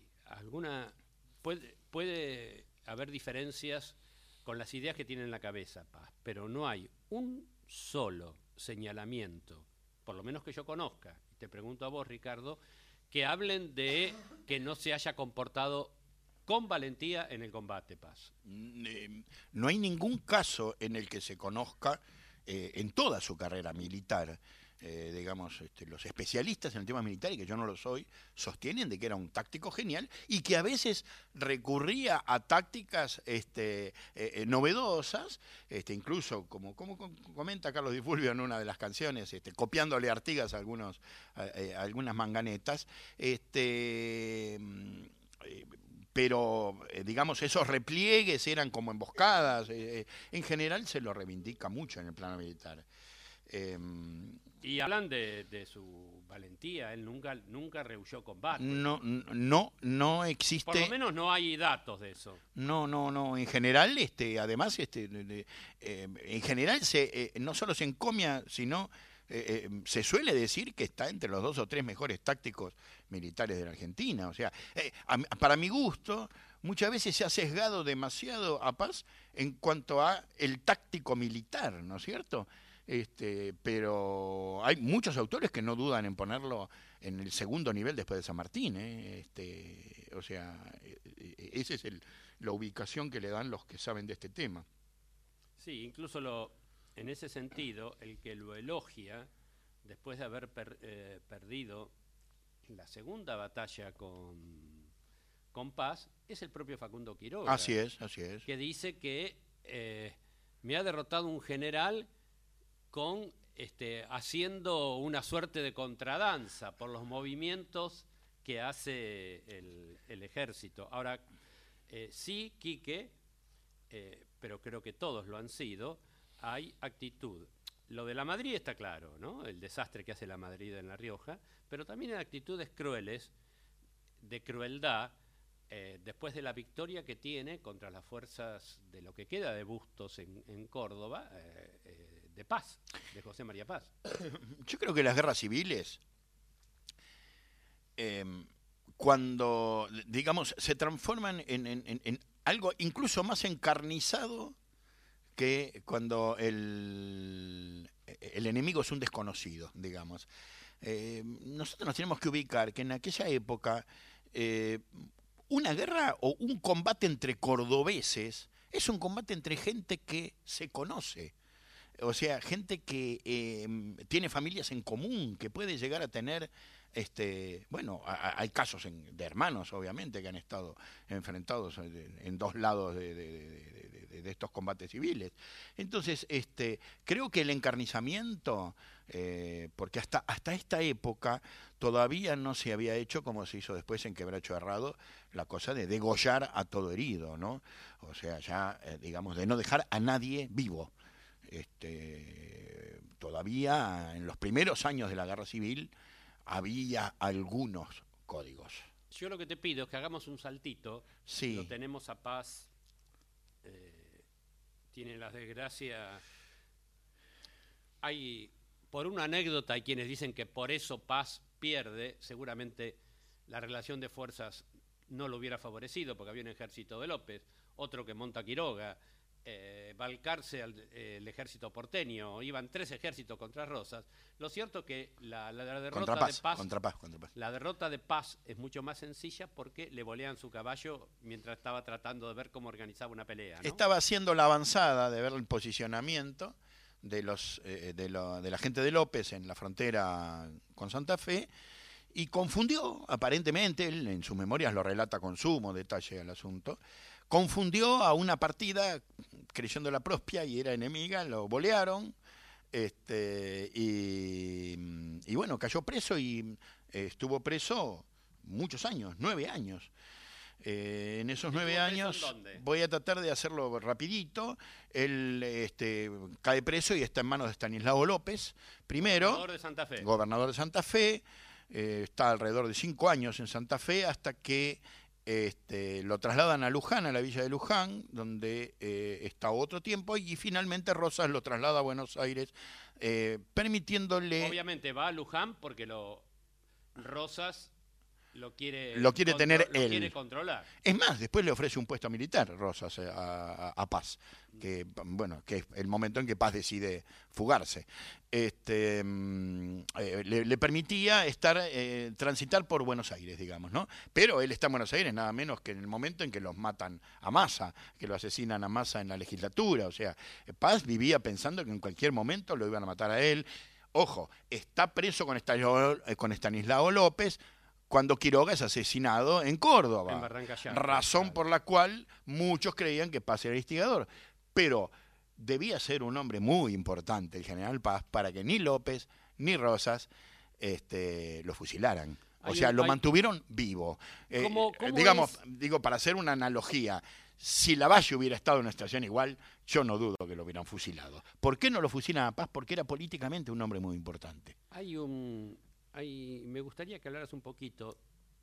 puede haber diferencias con las ideas que tiene en la cabeza Paz, pero no hay un solo señalamiento, por lo menos que yo conozca, y te pregunto a vos, Ricardo, que hablen de que no se haya comportado con valentía en el combate, Paz. No hay ningún caso en el que se conozca en toda su carrera militar. Digamos, los especialistas en el tema militar, y que yo no lo soy, sostienen de que era un táctico genial y que a veces recurría a tácticas novedosas, incluso, como comenta Carlos Di Fulvio en una de las canciones, copiándole a Artigas a algunas manganetas, pero, digamos, esos repliegues eran como emboscadas. En general se lo reivindica mucho en el plano militar. Y hablan de su valentía, él nunca rehuyó combate. No existe. Por lo menos no hay datos de eso. No. En general, además, en general no solo se encomia, sino se suele decir que está entre los 2 o 3 mejores tácticos militares de la Argentina. O sea, para mi gusto, muchas veces se ha sesgado demasiado a Paz en cuanto a el táctico militar, ¿no es cierto? Pero hay muchos autores que no dudan en ponerlo en el segundo nivel después de San Martín, o sea, esa es la ubicación que le dan los que saben de este tema. Sí, incluso en ese sentido, el que lo elogia, después de haber perdido la segunda batalla con Paz, es el propio Facundo Quiroga. Así es. Que dice que me ha derrotado un general haciendo una suerte de contradanza por los movimientos que hace el ejército. Ahora, sí, Quique, pero creo que todos lo han sido, hay actitud. Lo de la Madrid está claro, ¿no? El desastre que hace la Madrid en La Rioja, pero también hay actitudes crueles, de crueldad, después de la victoria que tiene contra las fuerzas de lo que queda de Bustos en Córdoba, de Paz, de José María Paz. Yo creo que las guerras civiles, cuando, digamos, se transforman en algo incluso más encarnizado que cuando el enemigo es un desconocido, digamos. Nosotros nos tenemos que ubicar que en aquella época una guerra o un combate entre cordobeses es un combate entre gente que se conoce. O sea, gente que tiene familias en común, que puede llegar a tener, hay casos de hermanos, obviamente, que han estado enfrentados en 2 lados de estos combates civiles. Entonces, creo que el encarnizamiento, porque hasta esta época todavía no se había hecho, como se hizo después en Quebracho Herrado, la cosa de degollar a todo herido, ¿no? O sea, ya, digamos, de no dejar a nadie vivo. Todavía en los primeros años de la guerra civil había algunos códigos. Yo lo que te pido es que hagamos un saltito. Sí. Lo tenemos a Paz, tiene la desgracia. Por una anécdota, hay quienes dicen que por eso Paz pierde. Seguramente la relación de fuerzas no lo hubiera favorecido, porque había un ejército de López, otro que monta Quiroga, Balcarce el ejército porteño, iban 3 ejércitos contra Rosas. Lo cierto es que la derrota de Paz, contra Paz. La derrota de Paz es mucho más sencilla porque le volean su caballo mientras estaba tratando de ver cómo organizaba una pelea, ¿no? Estaba haciendo la avanzada de ver el posicionamiento de la gente de López en la frontera con Santa Fe y confundió, aparentemente, él en sus memorias lo relata con sumo detalle al asunto, confundió a una partida creyéndola propia y era enemiga, lo bolearon, y bueno, cayó preso y estuvo preso muchos años, 9 años. En esos 9 años, voy a tratar de hacerlo rapidito, él cae preso y está en manos de Estanislao López, primero, gobernador de Santa Fe, está alrededor de 5 años en Santa Fe hasta que lo trasladan a Luján, a la villa de Luján, donde está otro tiempo, y finalmente Rosas lo traslada a Buenos Aires, permitiéndole... Obviamente va a Luján porque Rosas lo quiere tener él. Lo quiere controlar. Es más, después le ofrece un puesto militar Rosas a Paz, que es el momento en que Paz decide fugarse. Le permitía transitar por Buenos Aires, digamos, ¿no? Pero él está en Buenos Aires nada menos que en el momento en que los matan a Massa, que lo asesinan a Massa en la legislatura. O sea, Paz vivía pensando que en cualquier momento lo iban a matar a él. Ojo, está preso con Estanislao López cuando Quiroga es asesinado en Córdoba, en Barranca Llano, razón por la cual muchos creían que Paz era el instigador. Pero debía ser un hombre muy importante el general Paz para que ni López ni Rosas lo fusilaran. O sea, lo mantuvieron vivo. ¿Cómo digo, para hacer una analogía, si Lavalle hubiera estado en una situación igual, yo no dudo que lo hubieran fusilado. ¿Por qué no lo fusilan a Paz? Porque era políticamente un hombre muy importante. Hay un me gustaría que hablaras un poquito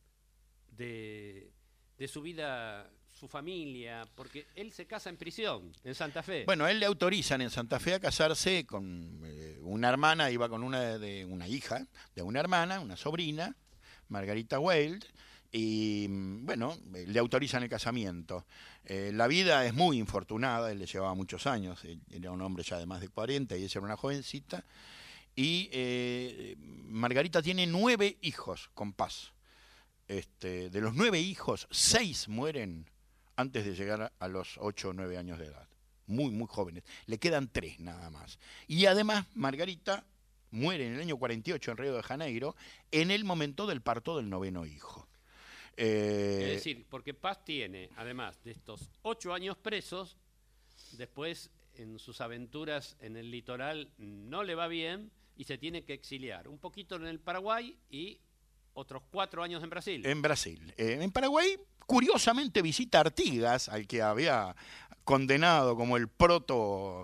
de su vida, su familia, porque él se casa en prisión, en Santa Fe. Bueno, él le autorizan en Santa Fe a casarse con una hermana, iba con una hija de una hermana, una sobrina, Margarita Weld, y bueno, le autorizan el casamiento. La vida es muy infortunada, él le llevaba muchos años, él era un hombre ya de más de 40 y ella era una jovencita, y Margarita tiene 9 hijos con Paz. De los 9 hijos, 6 mueren antes de llegar a los 8 o 9 años de edad. Muy, muy jóvenes. Le quedan 3 nada más. Y además, Margarita muere en el año 48 en Río de Janeiro, en el momento del parto del 9º hijo. Es decir, porque Paz tiene, además de estos 8 años presos, después en sus aventuras en el litoral no le va bien y se tiene que exiliar. Un poquito en el Paraguay y otros 4 años en Brasil. En Brasil. En Paraguay, curiosamente, visita a Artigas, al que había condenado como el proto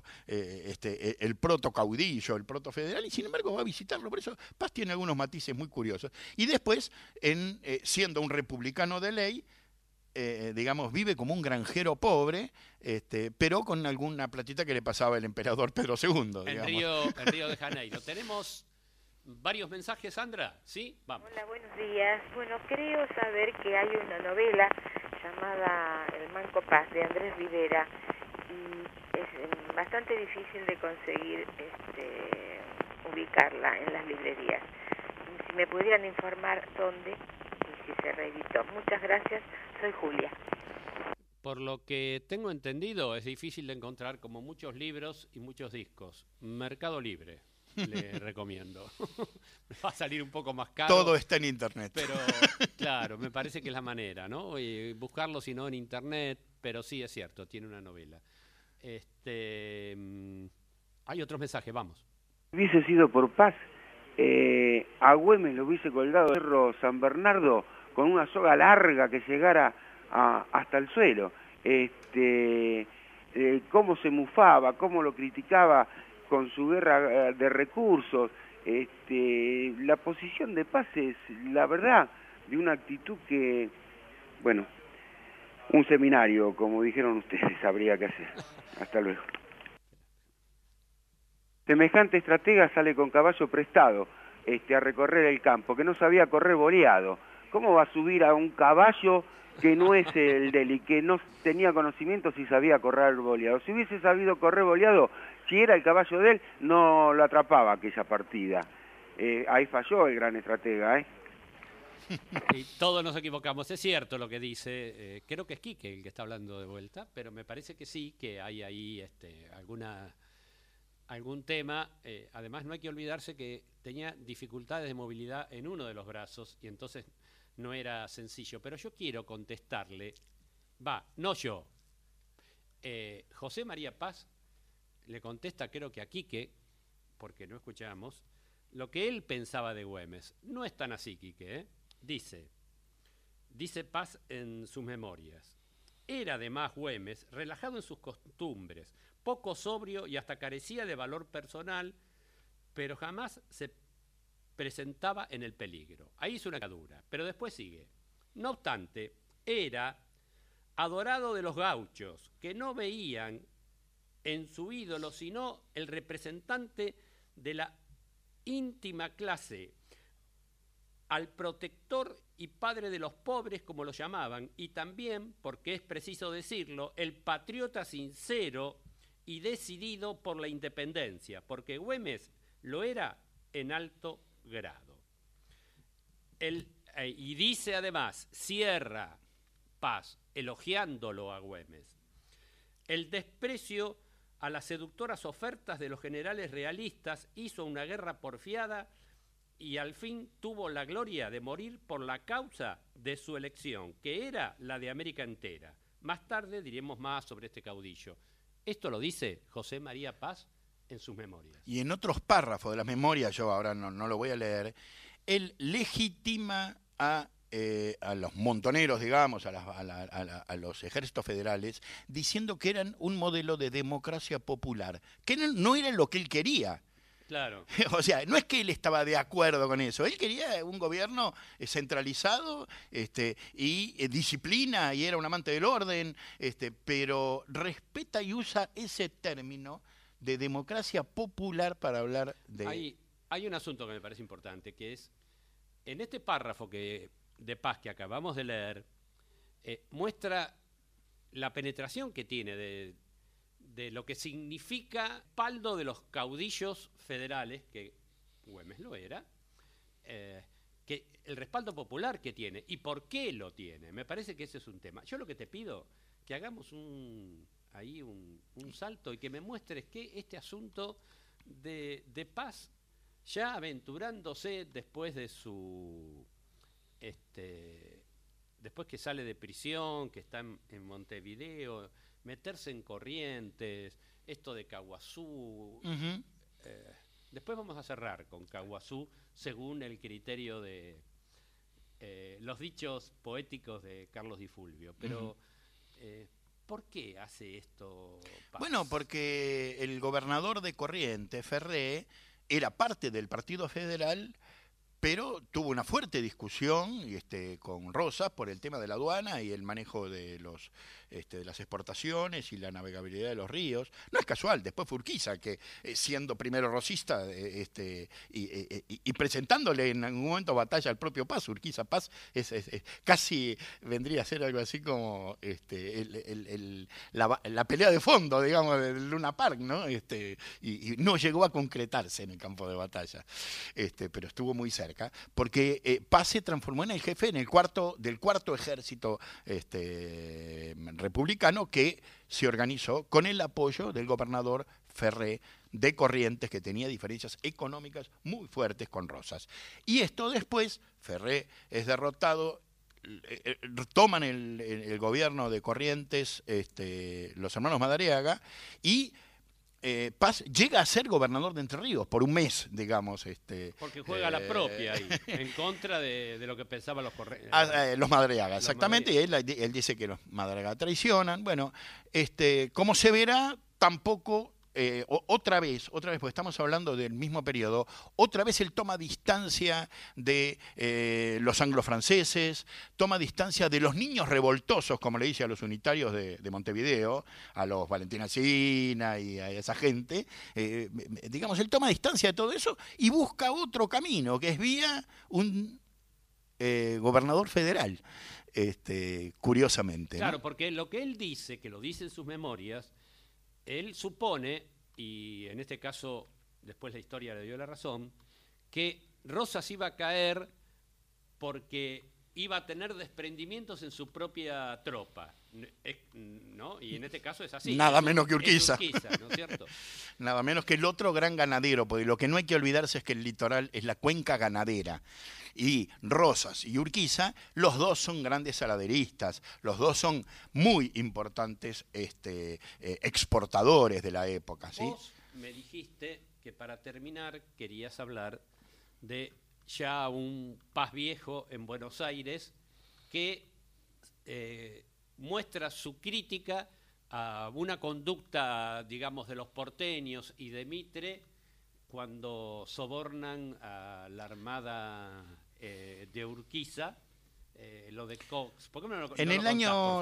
caudillo, el proto federal, y sin embargo va a visitarlo. Por eso Paz tiene algunos matices muy curiosos. Y después, siendo un republicano de ley, digamos, vive como un granjero pobre, pero con alguna platita que le pasaba el emperador Pedro II. En Río de Janeiro. Tenemos varios mensajes, Sandra, ¿sí? Vamos. Hola, buenos días. Bueno, creo saber que hay una novela llamada El Manco Paz, de Andrés Rivera, y es bastante difícil de conseguir ubicarla en las librerías. Si me pudieran informar dónde y si se reeditó. Muchas gracias, soy Julia. Por lo que tengo entendido, es difícil de encontrar, como muchos libros y muchos discos. Mercado Libre. Le recomiendo. Va a salir un poco más caro. Todo está en internet. Pero, claro, me parece que es la manera, ¿no? Y buscarlo, si no, en internet, pero sí, es cierto, tiene una novela. Hay otros mensajes, vamos. Hubiese sido por Paz, a Güemes lo hubiese colgado Cerro San Bernardo con una soga larga que llegara hasta el suelo. Cómo se mufaba, cómo lo criticaba con su guerra de recursos. La posición de Paz es, la verdad, de una actitud que, bueno, un seminario, como dijeron ustedes, habría que hacer. Hasta luego. Semejante estratega sale con caballo prestado a recorrer el campo, que no sabía correr boleado. ¿Cómo va a subir a un caballo que no es el de él y que no tenía conocimiento si sabía correr boleado? Si hubiese sabido correr boleado, si era el caballo de él, no lo atrapaba aquella partida. Ahí falló el gran estratega, Y todos nos equivocamos, es cierto lo que dice. Creo que es Quique el que está hablando de vuelta, pero me parece que sí, que hay ahí algún tema. Además, no hay que olvidarse que tenía dificultades de movilidad en uno de los brazos y entonces no era sencillo. Pero yo quiero contestarle, no yo, José María Paz le contesta, creo que a Quique, porque no escuchamos, lo que él pensaba de Güemes. No es tan así, Quique, Dice Paz en sus memorias. Era además Güemes relajado en sus costumbres, poco sobrio y hasta carecía de valor personal, pero jamás se presentaba en el peligro. Ahí hizo una cadura, pero después sigue. No obstante, era adorado de los gauchos, que no veían en su ídolo sino el representante de la íntima clase, al protector y padre de los pobres, como lo llamaban, y también, porque es preciso decirlo, el patriota sincero y decidido por la independencia, porque Güemes lo era en alto grado. Y dice además, cierra Paz, elogiándolo a Güemes, el desprecio a las seductoras ofertas de los generales realistas hizo una guerra porfiada y al fin tuvo la gloria de morir por la causa de su elección, que era la de América entera. Más tarde diremos más sobre este caudillo. Esto lo dice José María Paz en sus memorias. Y en otros párrafos de las memorias, yo ahora no lo voy a leer, él legitima a los montoneros, digamos, a los ejércitos federales, diciendo que eran un modelo de democracia popular, que no era lo que él quería. Claro. O sea, no es que él estaba de acuerdo con eso, él quería un gobierno centralizado y disciplina, y era un amante del orden, pero respeta y usa ese término de democracia popular para hablar de... Hay un asunto que me parece importante, que es, en este párrafo de Paz que acabamos de leer, muestra la penetración que tiene de lo que significa respaldo de los caudillos federales, que Güemes lo era, que el respaldo popular que tiene y por qué lo tiene. Me parece que ese es un tema. Yo lo que te pido, que hagamos un salto y que me muestres que este asunto de Paz, ya aventurándose después de después que sale de prisión, que está en Montevideo, meterse en Corrientes, esto de Caguazú. Después vamos a cerrar con Caguazú según el criterio de los dichos poéticos de Carlos Di Fulvio. Pero, ¿por qué hace esto Paz? Bueno, porque el gobernador de Corrientes, Ferré, era parte del Partido Federal, pero tuvo una fuerte discusión con Rosas por el tema de la aduana y el manejo de de las exportaciones y la navegabilidad de los ríos. No es casual, después fue Urquiza, que siendo primero rosista y presentándole en algún momento batalla al propio Paz. Urquiza Paz casi vendría a ser algo así como la pelea de fondo, digamos, del Luna Park, ¿no? Y no llegó a concretarse en el campo de batalla, pero estuvo muy cerca, porque Paz se transformó en el jefe del cuarto ejército republicano, que se organizó con el apoyo del gobernador Ferré de Corrientes, que tenía diferencias económicas muy fuertes con Rosas. Y esto después, Ferré es derrotado, toman el gobierno de Corrientes los hermanos Madariaga, y Paz llega a ser gobernador de Entre Ríos por un mes, digamos. Porque juega la propia ahí, en contra de lo que pensaban los Madariaga, exactamente, y él dice que los Madariaga traicionan. Bueno, como se verá, tampoco... otra vez, porque estamos hablando del mismo periodo, otra vez él toma distancia de los anglo-franceses, toma distancia de los niños revoltosos, como le dice a los unitarios de Montevideo, a los Valentín Alsina y a esa gente. Digamos, él toma distancia de todo eso y busca otro camino, que es vía un gobernador federal, curiosamente. Claro, ¿no? porque lo que él dice, que lo dice en sus memorias, él supone, y en este caso después la historia le dio la razón, que Rosas iba a caer porque iba a tener desprendimientos en su propia tropa, ¿no? Y en este caso es así. Nada menos que Urquiza. ¿No es cierto? Nada menos que el otro gran ganadero, porque lo que no hay que olvidarse es que el litoral es la cuenca ganadera. Y Rosas y Urquiza, los dos son grandes saladeristas, los dos son muy importantes exportadores de la época, ¿sí? Vos me dijiste que para terminar querías hablar de ya un Paz viejo en Buenos Aires que muestra su crítica a una conducta, digamos, de los porteños y de Mitre cuando sobornan a la armada de Urquiza, lo de Cox. ¿Por qué no lo en el año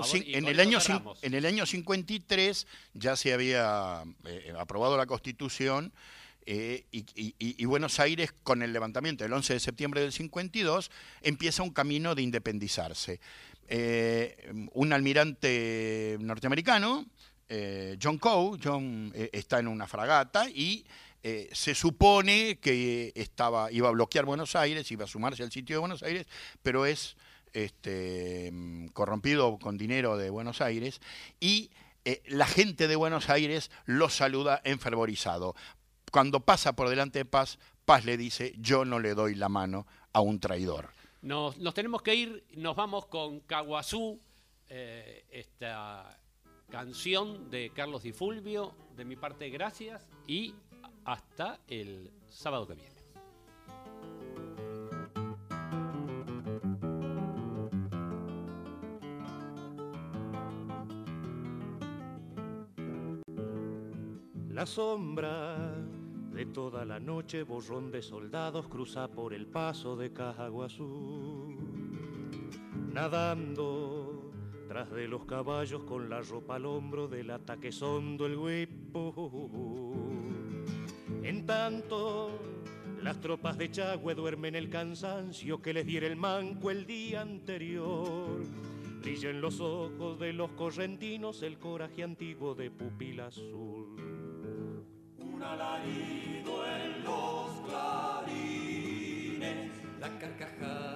53 ya se había aprobado la Constitución, y Buenos Aires, con el levantamiento del 11 de septiembre del 52, empieza un camino de independizarse. Un almirante norteamericano, John Coe, está en una fragata y se supone que iba a bloquear Buenos Aires, iba a sumarse al sitio de Buenos Aires, pero es corrompido con dinero de Buenos Aires, y la gente de Buenos Aires lo saluda enfervorizado. Cuando pasa por delante de Paz, Paz le dice: yo no le doy la mano a un traidor. Nos tenemos que ir, nos vamos con Caguazú, esta canción de Carlos Di Fulvio. De mi parte, gracias y hasta el sábado que viene. La sombra De toda la noche borrón de soldados cruza por el paso de Cajaguazú, nadando tras de los caballos con la ropa al hombro del ataque sondo el huipo. En tanto las tropas de Chagüe duermen el cansancio que les diera el manco el día anterior. Brilla en los ojos de los correntinos el coraje antiguo de pupila azul. Un alarido en los clarines, la carcajada